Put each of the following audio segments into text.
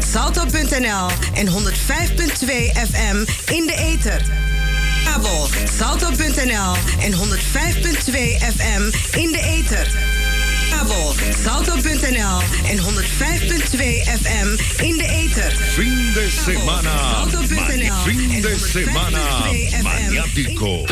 salto.nl en 105.2 FM in de ether. Kabel salto.nl en 105.2 FM in de ether. Kabel salto.nl en 105.2 FM in de ether. Fin de semana. Fin de semana maniático.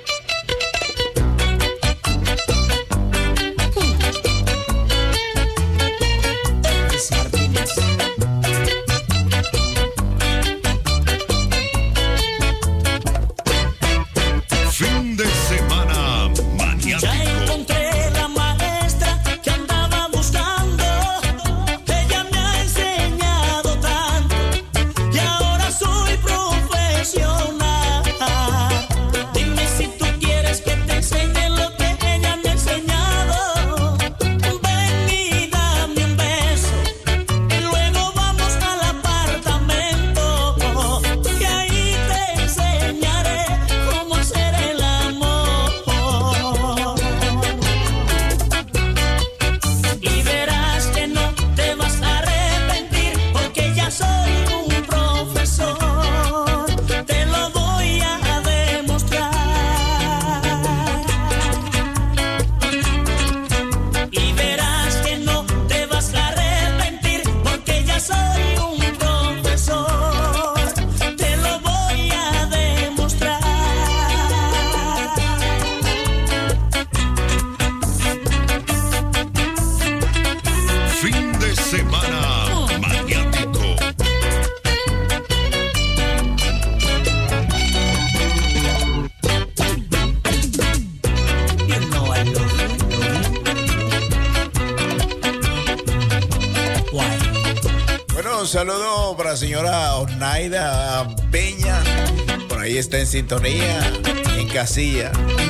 Saludo para la señora Onaida Peña, por ahí está en sintonía, en casilla.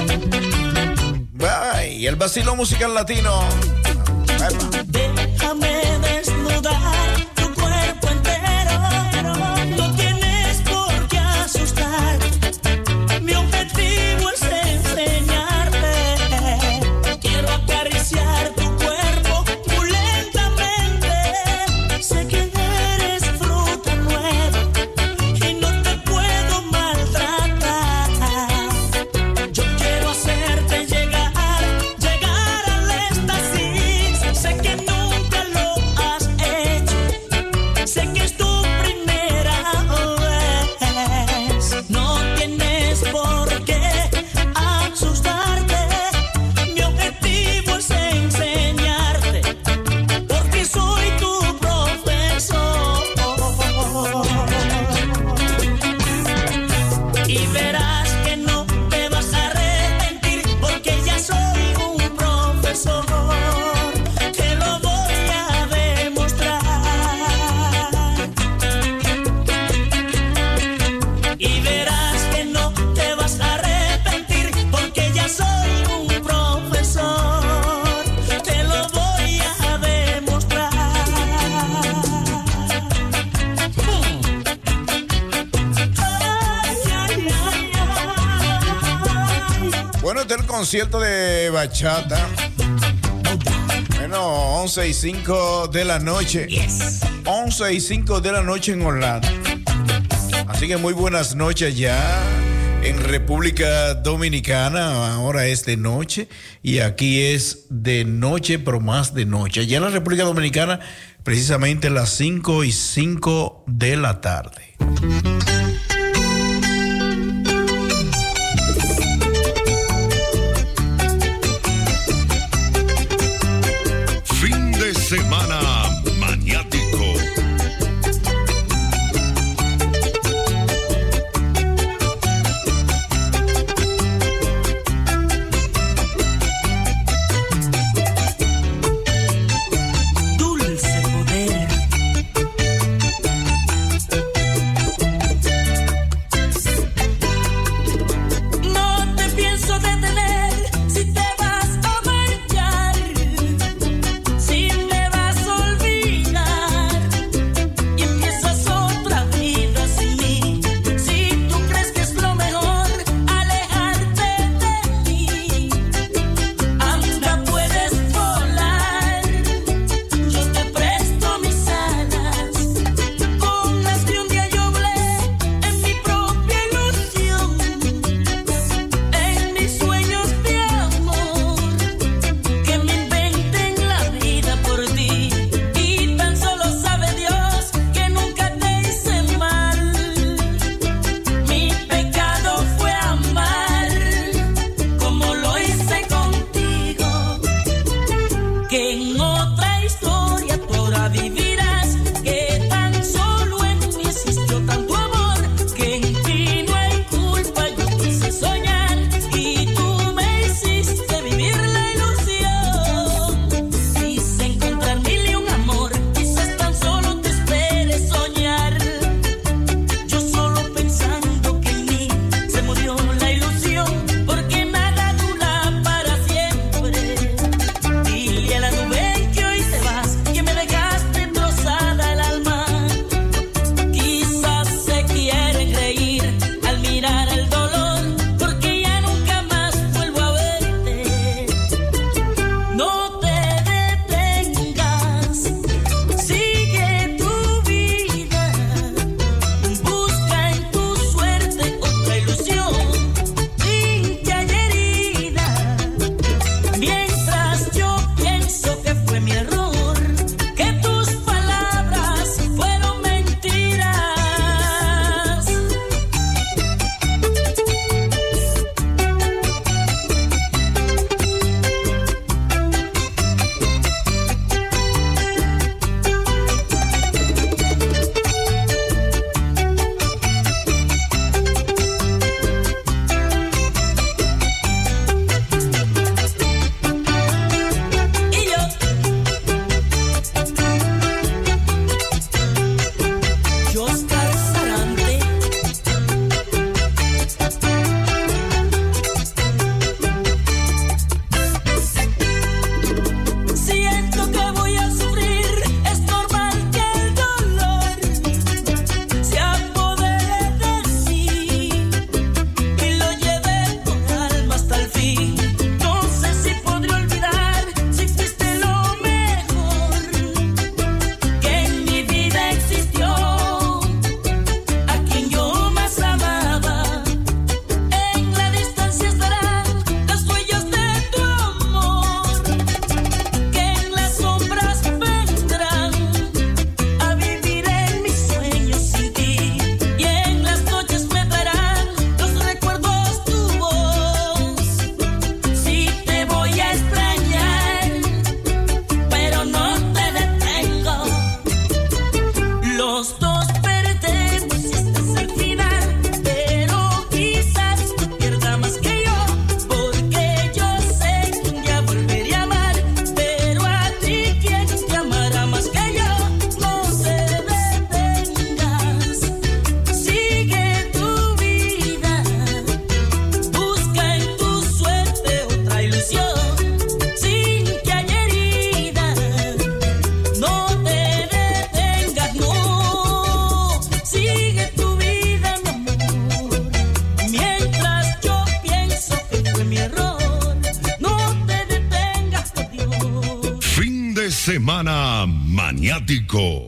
Bye. Y el vacilo musical latino. Déjame desnudar tu cuerpo entero, no tienes por qué asustar. Mi objetivo es enseñarte, quiero acariciar tu cuerpo muy lentamente. Sé que concierto de bachata. Bueno, 11:05 de la noche. Yes. 11:05 de la noche en Orlando. Así que muy buenas noches ya en República Dominicana. Ahora es de noche y aquí es de noche, pero más de noche. Allá en la República Dominicana, precisamente las 5:05 de la tarde. Semana maniático. Dulce poder. Maniático.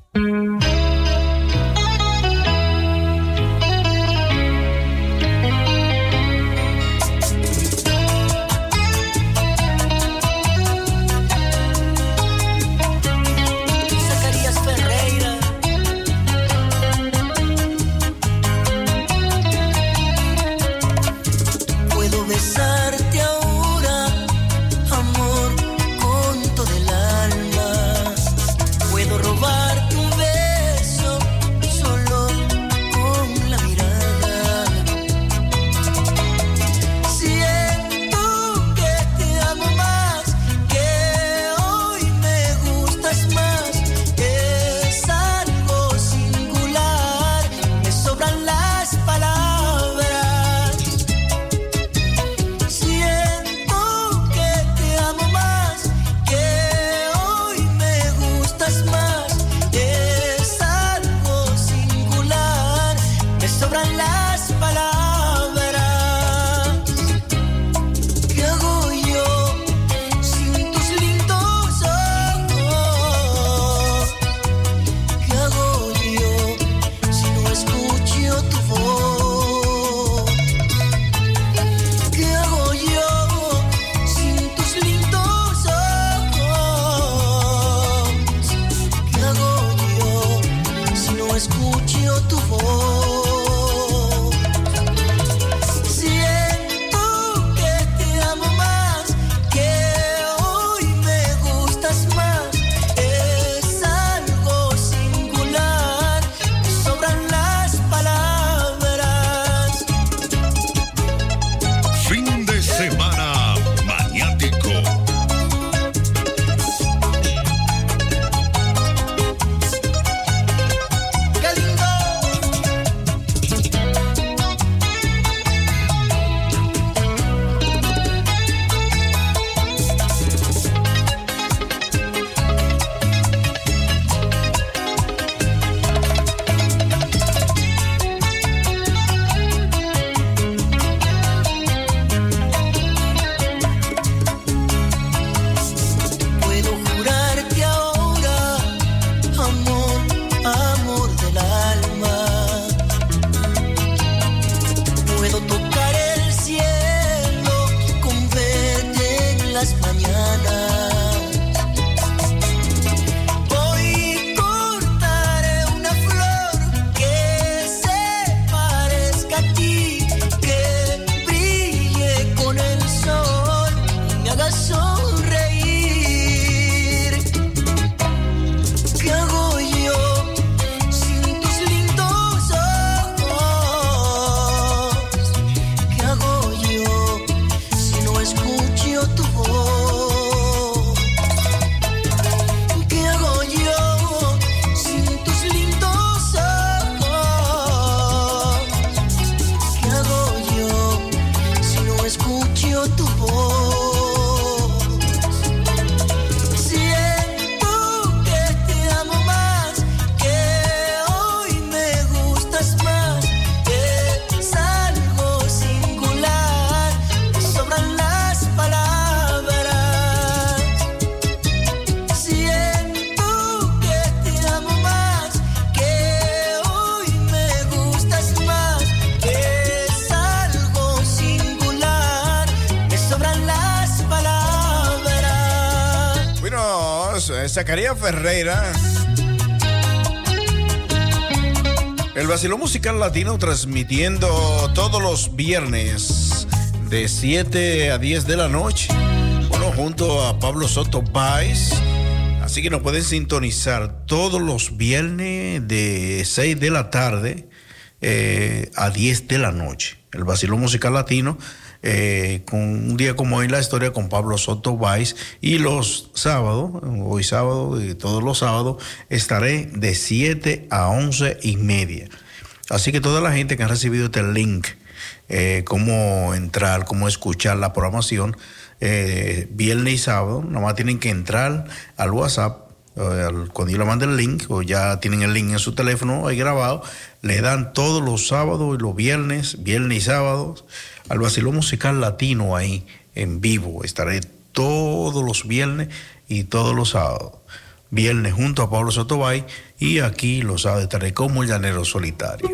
Zacarías Ferreira. El vacilón musical latino transmitiendo todos los viernes de 7 a 10 de la noche. Bueno, junto a Pablo Soto Baez. Así que nos pueden sintonizar todos los viernes de 6 de la tarde a 10 de la noche. El vacilón musical latino. Con un día como hoy la historia con Pablo Soto Baez, y los sábados, hoy sábado y todos los sábados estaré de 7 a 11:30. Así que toda la gente que ha recibido este link, cómo entrar, cómo escuchar la programación viernes y sábado, nada más tienen que entrar al WhatsApp. Cuando yo le mande el link, o ya tienen el link en su teléfono ahí grabado, le dan todos los sábados y los viernes y sábados al vacilón musical latino ahí en vivo. Estaré todos los viernes y todos los sábados. viernes junto a Pablo Sotobay, y aquí lo sabe, estaré como el llanero solitario.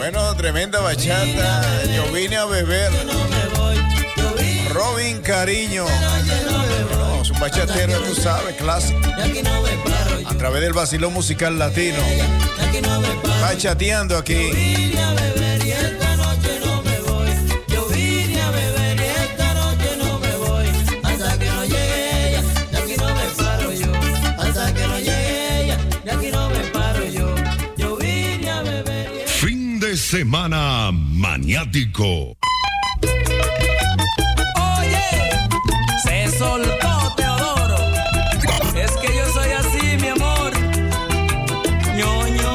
Bueno, tremenda bachata. Yo vine a beber. Robin Cariño. No, es un bachatero, tú sabes, clásico. A través del vacilón musical latino. Bachateando aquí. Semana Maniático. Oye, se soltó Teodoro. Es que yo soy así, mi amor. Ñoño.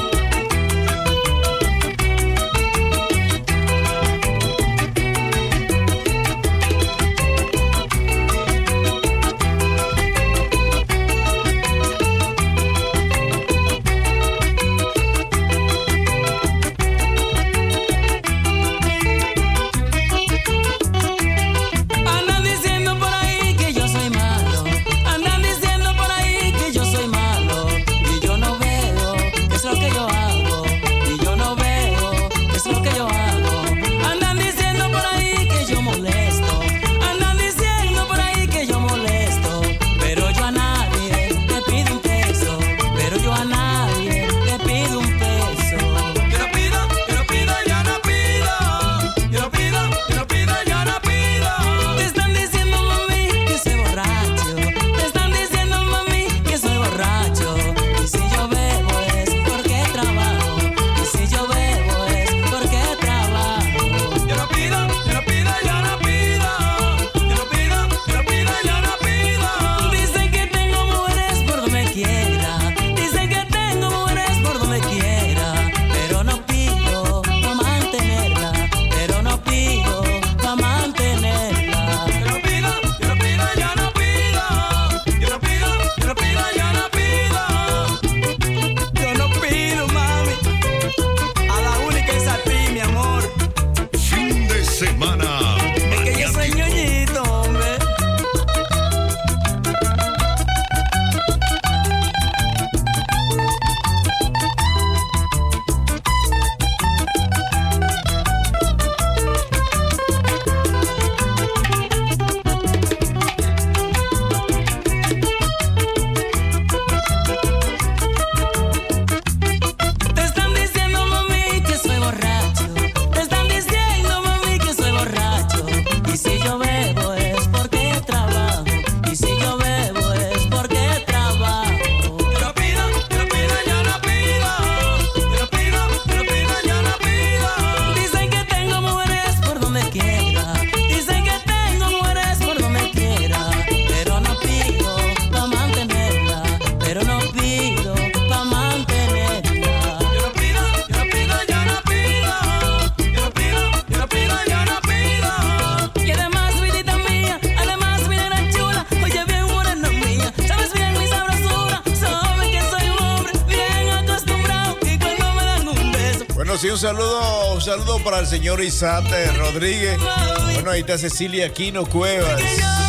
Un saludo para el señor Isate Rodríguez. Bueno, ahí está Cecilia Aquino Cuevas.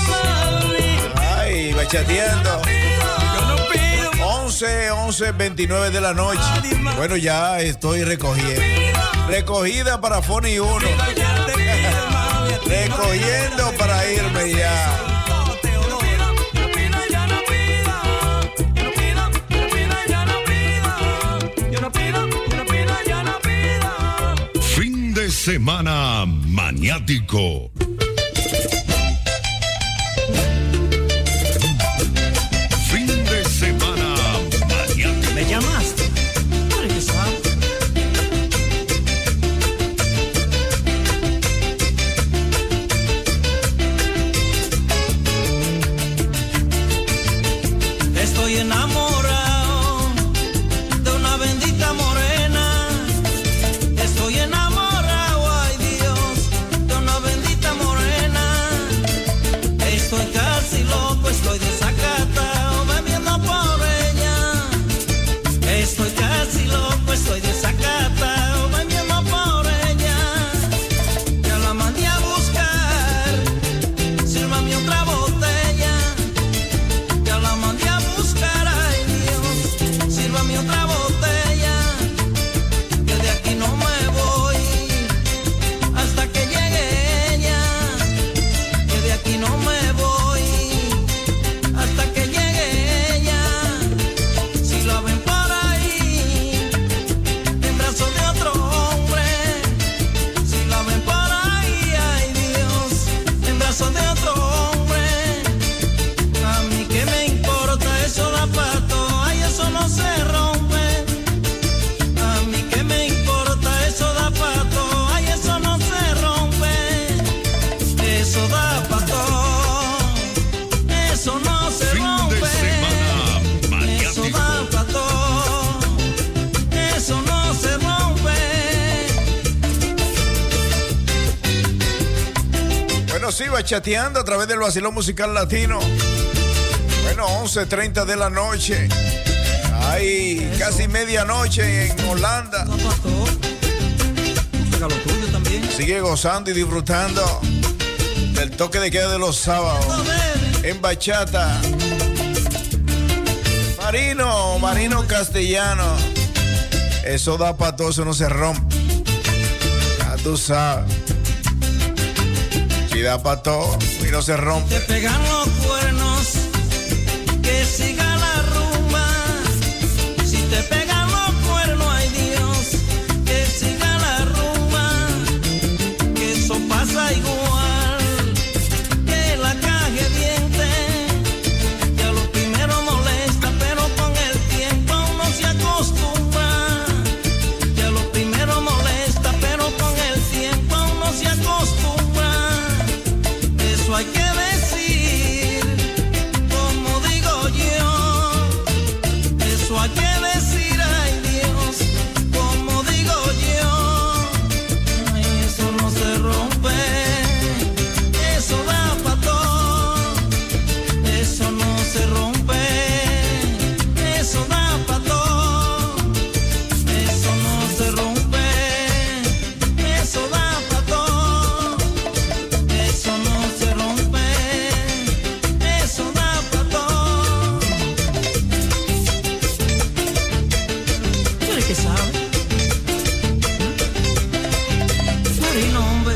Ay, bachateando. 11:29 de la noche. Bueno, ya estoy recogiendo. Recogida para Fony 1. Recogiendo para irme ya. Semana Maniático. Fin de semana maniático. ¿Me llamaste? Estoy enamorado de una bendita morena. Estoy enamorado, ay Dios, de una bendita sí, bachateando a través del Vacilón Musical Latino. Bueno, 11:30 de la noche. Ay, casi medianoche en Holanda. Sigue gozando y disfrutando del toque de queda de los sábados en bachata. Marino Castellano. Eso da para todo, eso no se rompe. Ya tú sabes. Si da para todo y no se rompe. Te pegan los cuernos, que siga la rumba. Si te pegan los cuernos, ay Dios, que siga la rumba. Que eso pasa igual que la caja de dientes. Ya lo primero molesta, pero con el tiempo uno se acostumbra. Ya lo primero molesta, pero con el tiempo uno se acostumbra. Eso hay que decir, como digo yo. Eso hay que decir, ay Dios, como digo yo. Ay, eso no se rompe, eso da pa' todo. Eso no se rompe, eso da pa' todo. Eso no se rompe, eso da pa' todo. Eso no se rompe, eso da pa' todo. ¿Tú eres que sabe? Marino, hombre.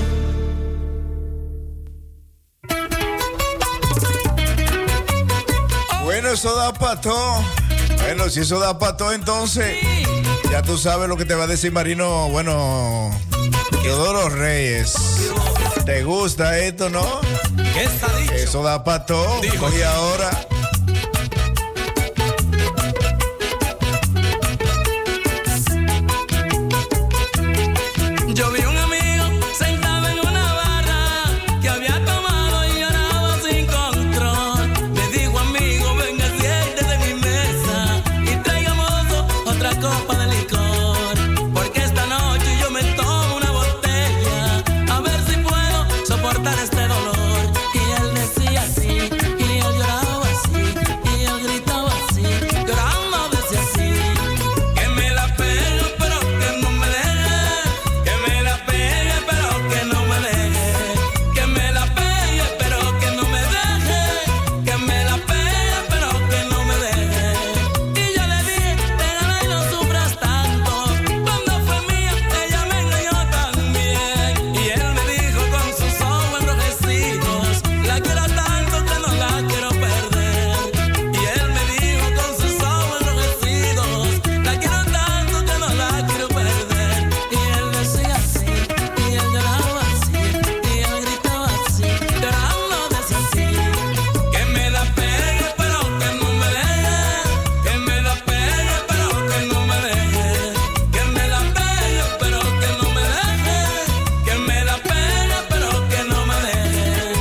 Bueno, eso da para todo. Bueno, si eso da para todo, entonces ya tú sabes lo que te va a decir Marino. Bueno, Teodoro Reyes. ¿Te gusta esto, no? ¿Qué está dicho? Eso da para todo. Dijo. Y ahora. Yo vi un amigo sentado en una barra que había tomado y lloraba sin control. Le digo, amigo, venga, siéntese de mi mesa y traigamos otra copa de licor, porque esta noche yo me tomo una botella a ver si puedo soportar este dolor. Y él decía así, y él lloraba así, y él gritaba así, llorando decía así: que me la pegue pero que no me deje, que me la pegue pero que no me deje, que me la pegue pero que no me deje, que me la pegue pero que no me deje. Y yo le dije, déjala y no sufras tanto, cuando fue mía ella me engañó también. Y él me dijo con sus ojos enrojecidos, la quiero tanto que no la quiero perder. Y él me dijo con sus ojos enrojecidos, la quiero tanto que no la quiero perder. Y él decía así, y él lloraba así, y él gritaba así, llorando decía así: que me la pegue pero que no me deje, que me la pegue pero que no me deje, que me la pegue pero que no me deje, que me la pegue pero que no me deje.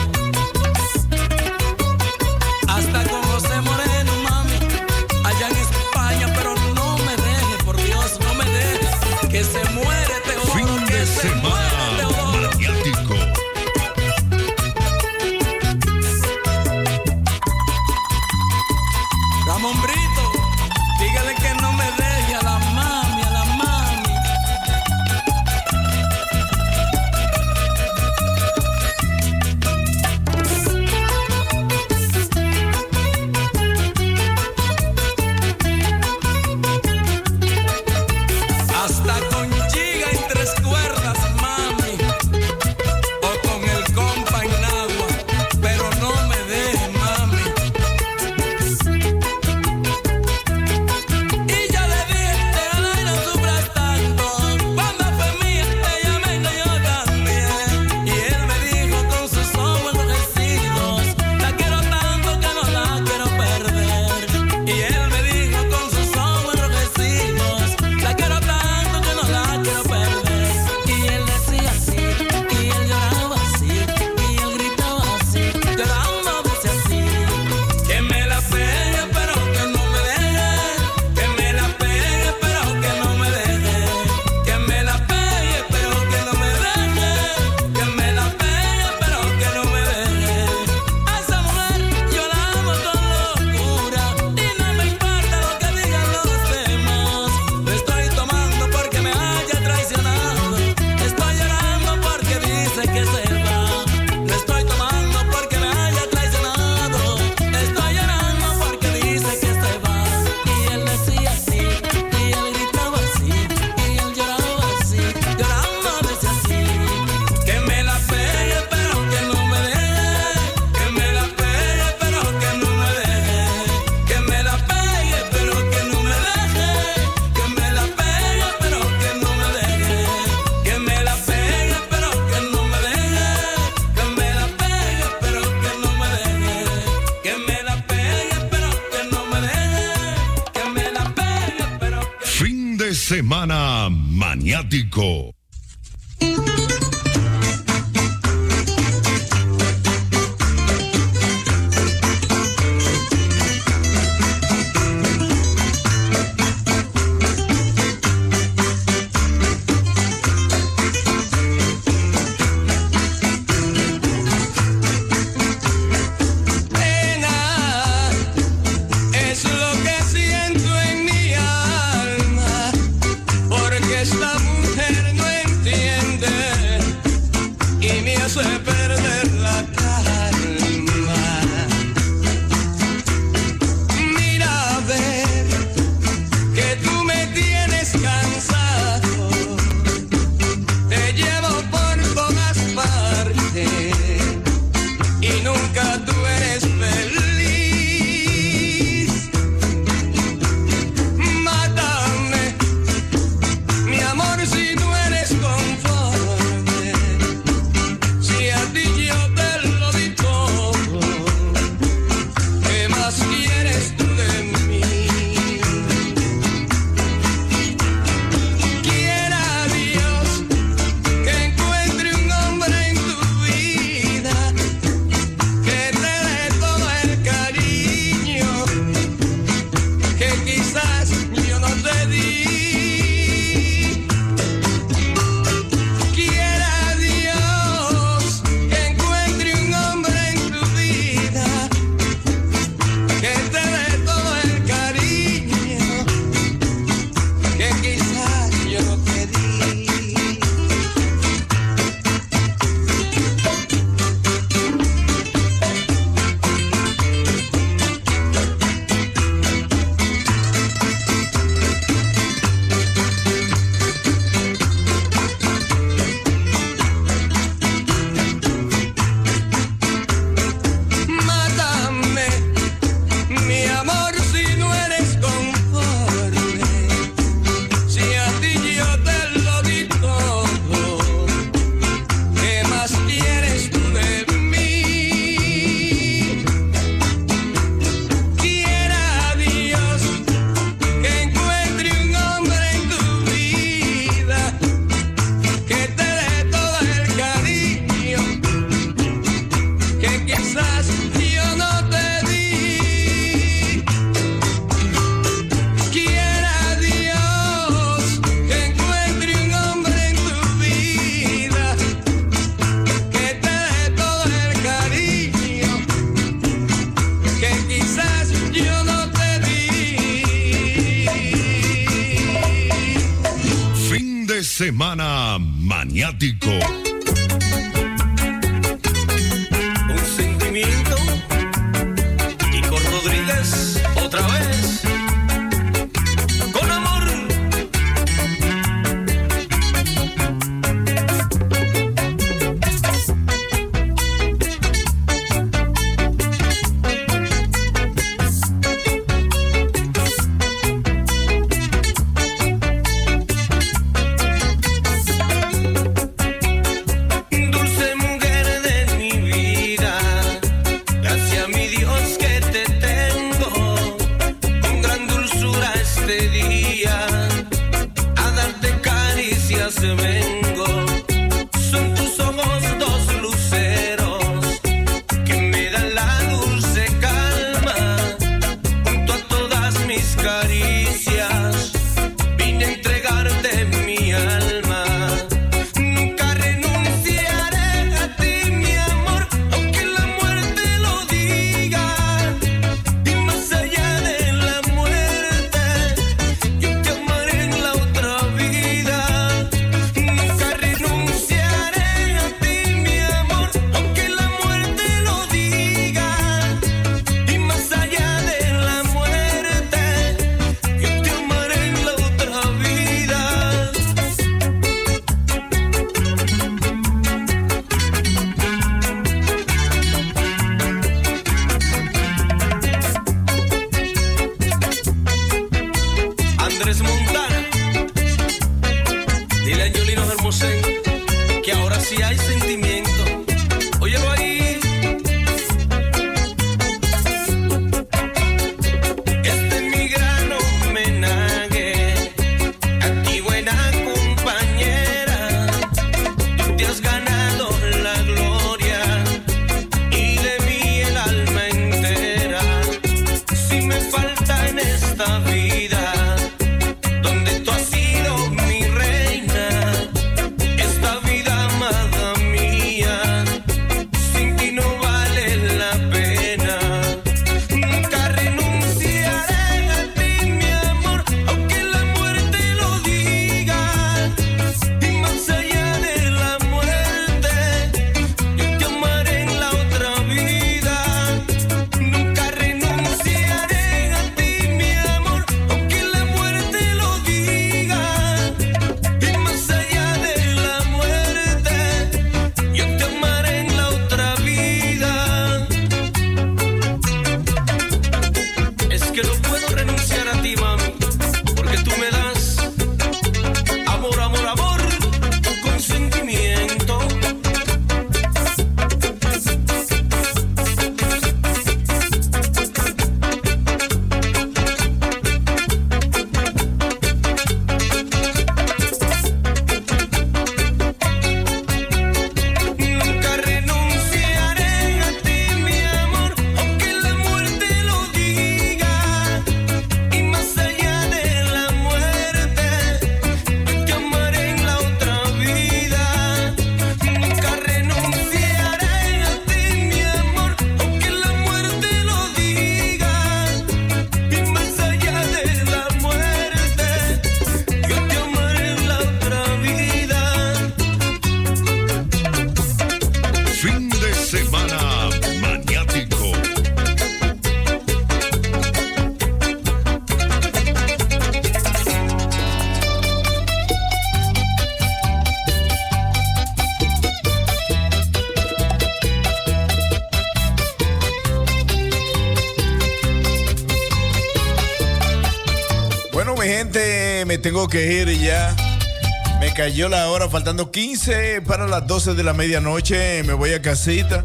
Hasta con José Moreno, mami, allá en España, pero no me deje, por Dios, no me deje, que se muere Teodoro, Fin que de se muere semana Teodoro. maniático. Ramón Brito, dígale que no me deje a la mami, a la mami. Hasta con giga y 3 cuerdas, mami. semana maniático. Semana maniático. Un sentimiento. Nico Rodríguez, otra vez. Con amor. Este mi gran homenaje, activo me tengo que ir ya. Me cayó la hora, faltando 15 para las 12 de la medianoche. Me voy a casita.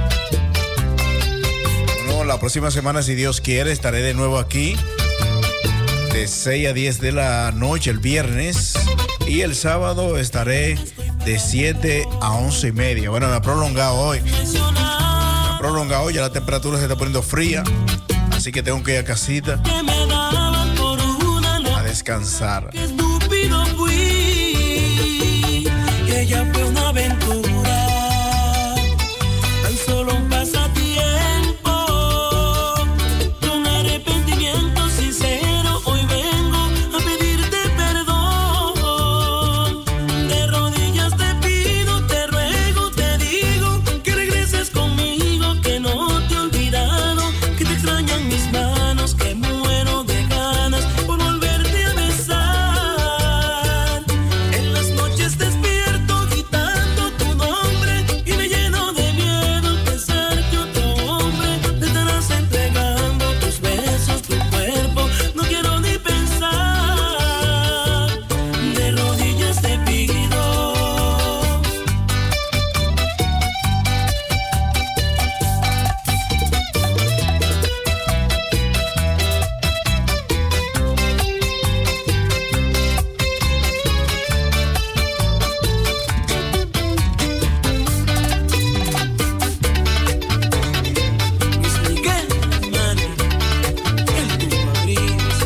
No, la próxima semana, si Dios quiere, estaré de nuevo aquí. De 6 a 10 de la noche el viernes. Y el sábado estaré de 7 a 11 y media. Bueno, me ha prolongado hoy. Ya la temperatura se está poniendo fría. Así que tengo que ir a casita a descansar. Qué estúpido fui. Que ella fue una aventura. Tan solo un pasatiempo. Con arrepentimiento sincero hoy vengo a pedirte perdón. De rodillas te pido, te ruego, te digo que regreses conmigo, que no te he olvidado, que te extrañan mis manos, que muero de ganas por volverte a besar. En las noches despierto gritando tu nombre y me lleno de miedo al pensar que otro hombre te estarás entregando tus besos, tu cuerpo. No quiero ni pensar. De rodillas te pido. Luis Miguel, mano, el tu Fabriz.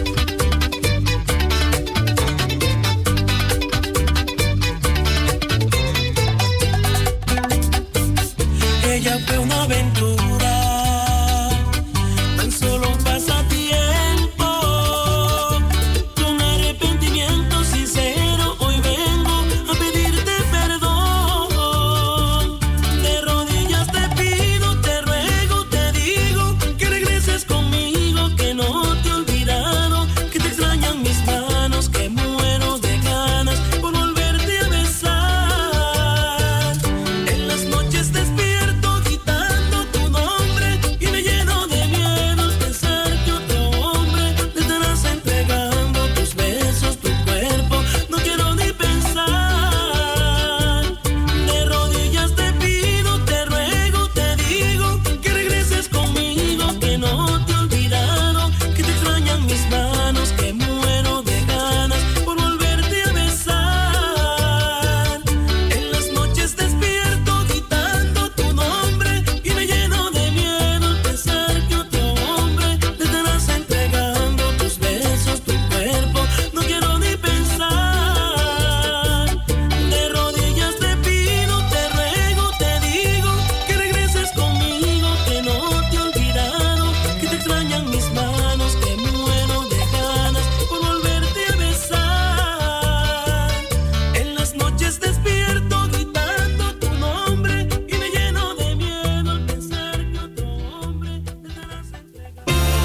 Ella fue una aventura, tan solo un pasatiempo. Con arrepentimiento sincero hoy vengo a pedirte perdón. De rodillas te pido, te ruego, te digo que regreses conmigo, que no te he olvidado, que te extrañan mis manos, que muero de ganas por volverte a besar. En las noches despierto gritando tu nombre y me lleno de miedo al pensar que otro hombre te estarás entregando tus besos, tu cuerpo. No quiero ni pensar. De rodillas te pido, te ruego, te digo que regreses conmigo, que no te he olvidado, que te extrañan mis manos, que muero de ganas por volverte a besar. En las noches despierto gritando tu nombre y me lleno de miedo al pensar que otro hombre te estarás entregando tus besos, tu cuerpo. No quiero ni pensar. De rodillas te pido, te ruego, te digo que regreses conmigo, que no te he olvidado, que te extrañan mis manos, que muero de ganas por volverte a besar. En las noches despierto gritando tu nombre y me lleno de miedo al pensar que otro hombre te estarás entregando.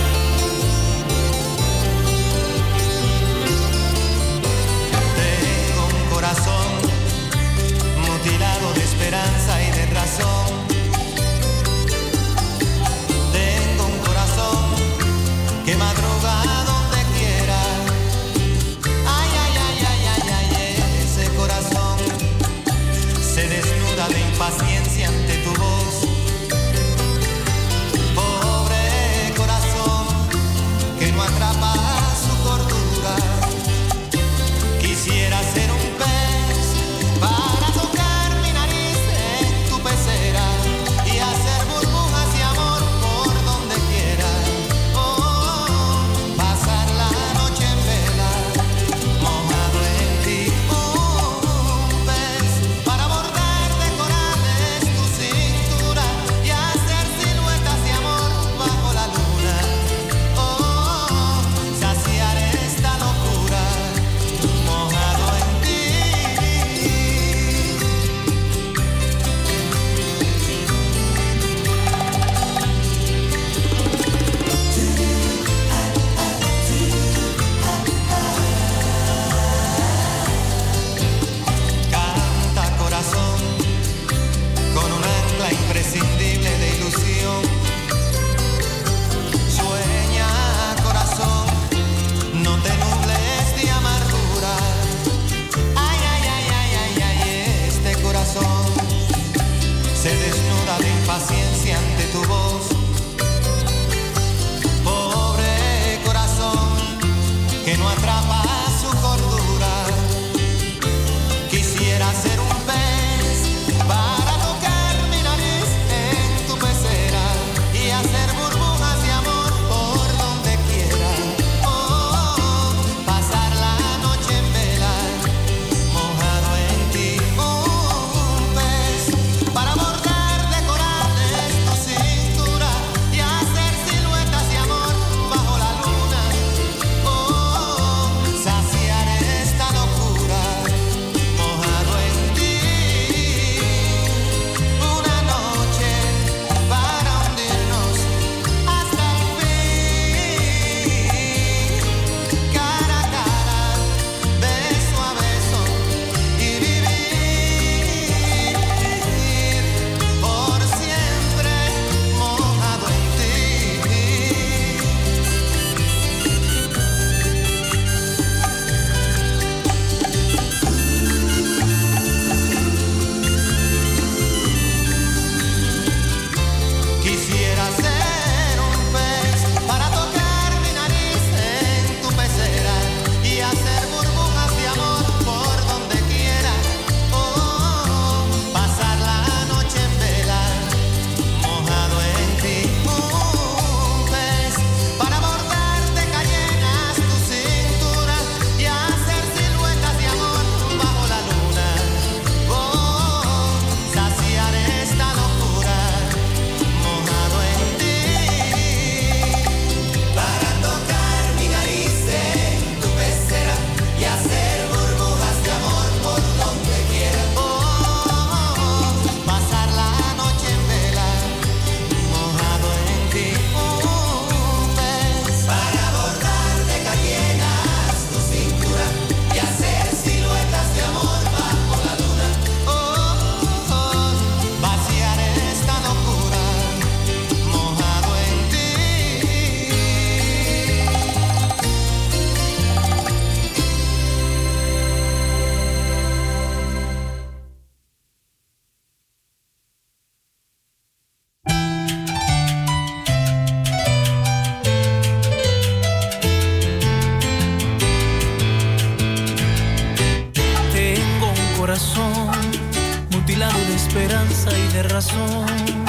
Tengo un corazón mutilado de esperanza y de razón. Tengo un corazón que madruga donde quiera. Ay, ay, ay, ay, ay, ay, ese corazón se desnuda de impaciencia ante tu voz. Pobre corazón que no atrapa su cordura. Quisiera ser un pez para tocar mi nariz en tu pecera y hacer burbujas de amor por donde quiera. Oh, pasar la noche en vela, mojado en ti. Un pez para bordar de corales tu cintura. desnuda de impaciencia ante tu voz. Pobre corazón que no atrapa su cordura. Quisiera ser un pez para tocar mi nariz en tu pecera y hacer burbujas de amor por donde quiera. Oh, pasar la noche en vela, mojado en ti. Un pez para bordar de corales tu cintura y hacer siluetas de amor bajo la luna. Oh, saciar esta locura, mojado en ti. Una noche para hundirnos hasta el fin. Cara a cara, beso a beso y vivir por siempre mojado en ti. Quisiera ser un pez para tocar mi nariz en tu pecera y hacer burbujas de amor por donde quiera. Oh, pasar la noche en vela, mojado en ti. Un pez para bordar de cayenas tu cintura y hacer siluetas de amor bajo la luna. Oh, saciar esta locura, mojado en ti. Para tocar mi nariz en tu pecera y hacer burbujas de amor por donde quiera. Oh, pasar la noche en vela, mojado en ti. Un pez para bordar de cayenas tu cintura y hacer siluetas de amor bajo la luna. Oh, vaciar esta locura, mojado en ti. Tengo un corazón mutilado de esperanza y de razón.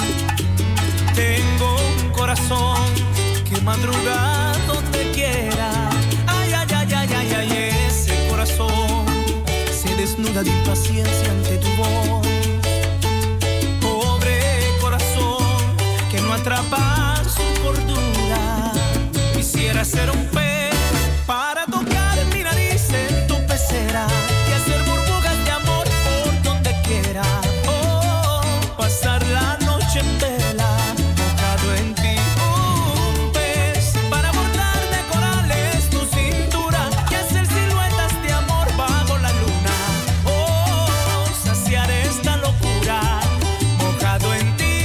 Tengo un corazón que madruga donde quiera. Ay, ay, ay, ay, ay, ay, ese corazón se desnuda de impaciencia ante tu voz. Pobre corazón que no atrapa su cordura. Quisiera ser un pez para tocar mi nariz en tu pecera y hacer burbujas de amor por donde quiera. Oh, pasar la noche en vela, mojado en ti. Un pez para bordar de corales tu cintura y hacer siluetas de amor bajo la luna. Oh, saciar esta locura, mojado en ti.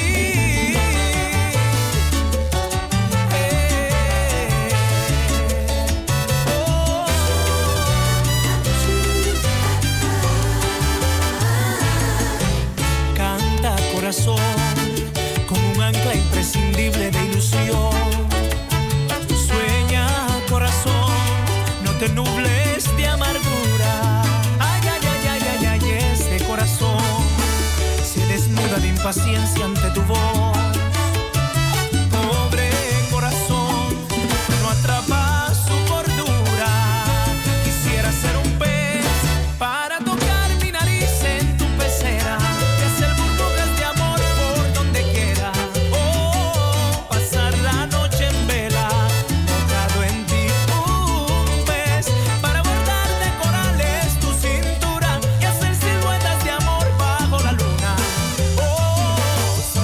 Canta corazón como un ancla imprescindible de ilusión. Sueña corazón, no te nubles de amargura. Ay, ay, ay, ay, ay, ay, ese corazón se desnuda de impaciencia ante tu voz. Pobre corazón, no atrapa su cordura. Quisiera ser un pez para tocar mi nariz en tu pecera y hacer burbujas de amor por donde quiera. Oh, pasar la noche en vela, mojado en ti. Un pez para bordar de corales tu cintura y hacer siluetas de amor bajo la luna. Oh,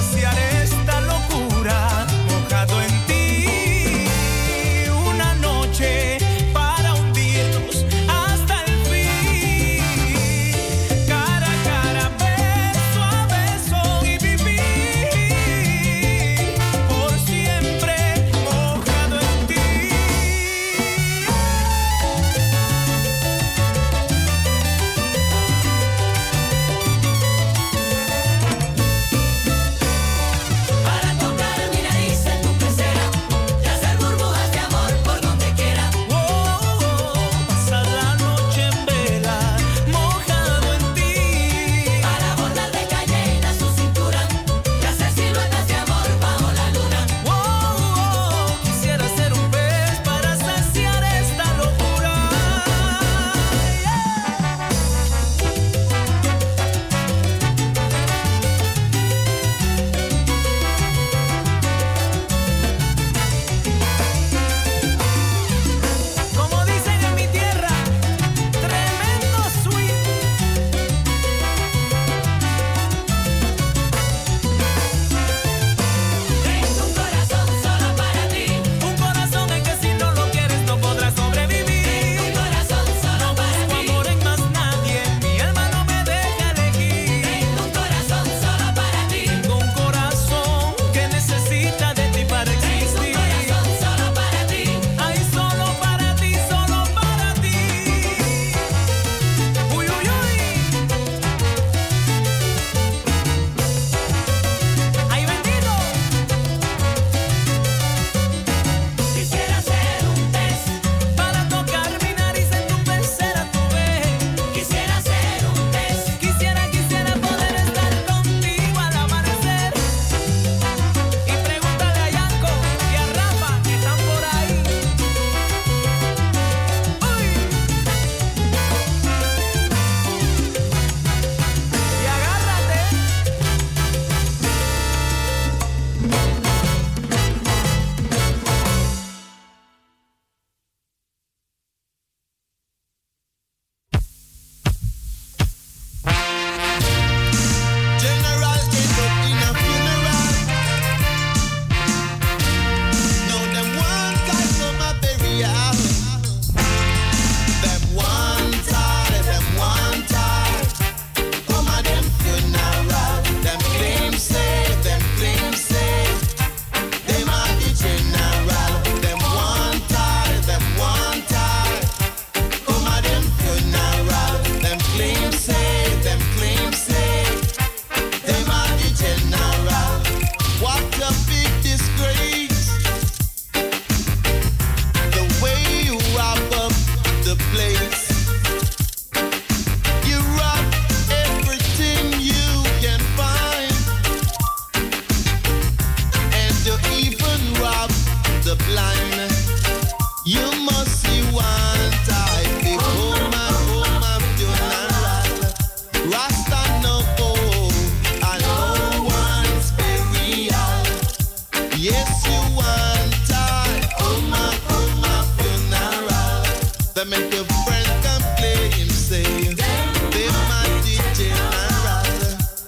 That make your friend complain, say they might be general.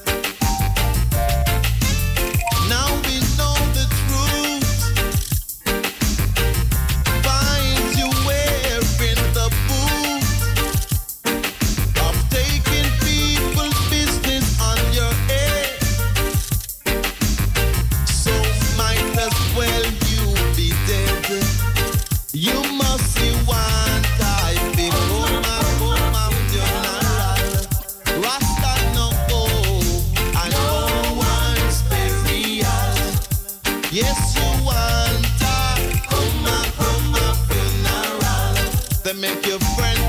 Now we know the truth. Find you wearing the boot of taking people's business on your head. So might as well you be dead. You must see one type before my funeral. Rasta no go, and no one's burial. Yes, you want to come my funeral. They make your friend